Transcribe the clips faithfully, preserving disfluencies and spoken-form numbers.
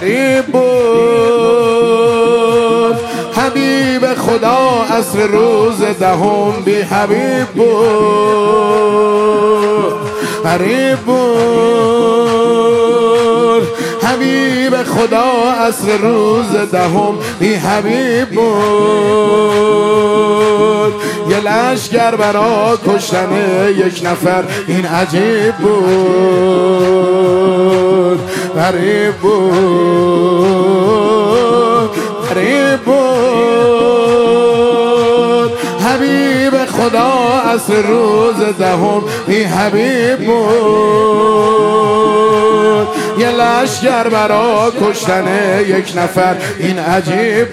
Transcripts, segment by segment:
غریب بود حبیب خدا عصر روز دهم بی حبیب بود غریب بود حبیب خدا عصر روز دهم بی حبیب بود یه لشگر برا کشتن یک نفر این عجیب بود غریب بود غریب بود حبیب خدا عصر روز دهم بی حبیب بود یه لشگر برا کشتن یک نفر این عجیب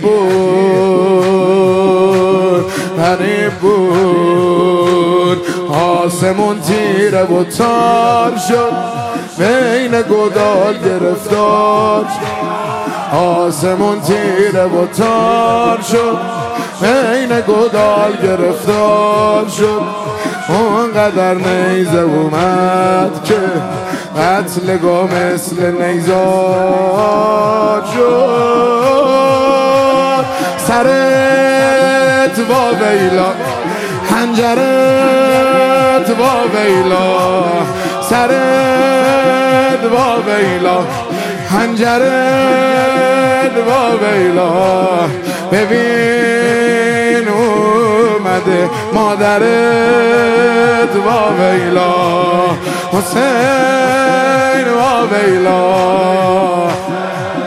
بود غریب بود آسمون تیره و تار شد بین گودال گرفتار آسمون تیره و تار شد بین گودال گرفتار شد اونقدر نیزه اومد که قتل گو مثل نیزار شد سرت با ویلا حنجرت با ویلا سرت با ویلا حنجرت با ویلا ببین اومده مادرت با ویلا حسین با ویلا